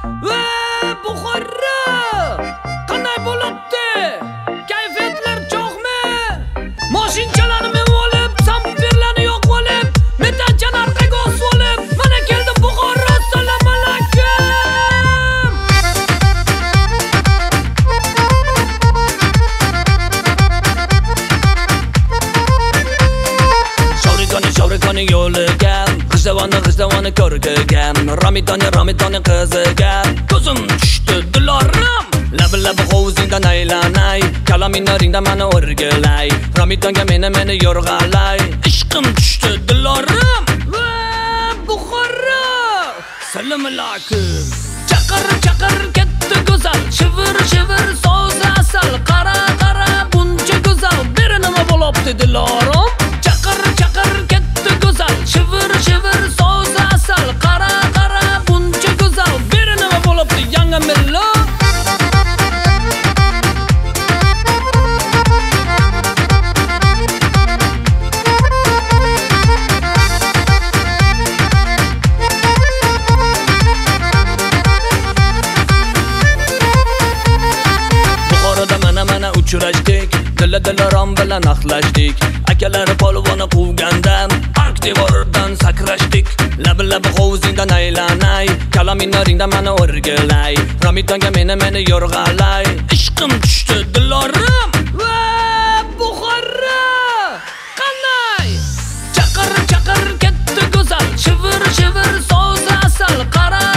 Va Buxoro qanday bo'libdi? Kayfiyatlar cho'qmi? Mashinchalarni men olib, samferlarni yo'q olib, metanchani orqaga olib, mana keldim Buxoro. Assalomu alaykum. Shovrikoni yo'liga g'ijdavoni ko'rgam, Ramidoni qiziga ko'zim tushdi dilorim. Labi hovuzingdan aylanay, kalaminaringda meni o'rgilay, Ramidonga meni yo'rg'alay, ishqim tushdi dilorim. Va Buxoro assalomu alaykum. Chaqir ketdi go'zal, shivir so'z asal, qara buncha go'zal, beri nima bo'libdi dilorim? Chaqir ketdi go'zal, shivir so'z asal, qara buncha go'zal, beri nima bo'libdi yangi millo? Buxoroda mana uchrashdik, dilarom bilan axlashdik. Akalar polvoni quvganda park devoridan sakrashdik. Labi hovuzingdan aylanay, kalaminaringda meni o'rgilay, Ramidonga meni yo'rg'alay, ishqim tushdi dilorim. Va Buxoro qanday? Chaqir ketdi go'zal, shivir so'z asal, qara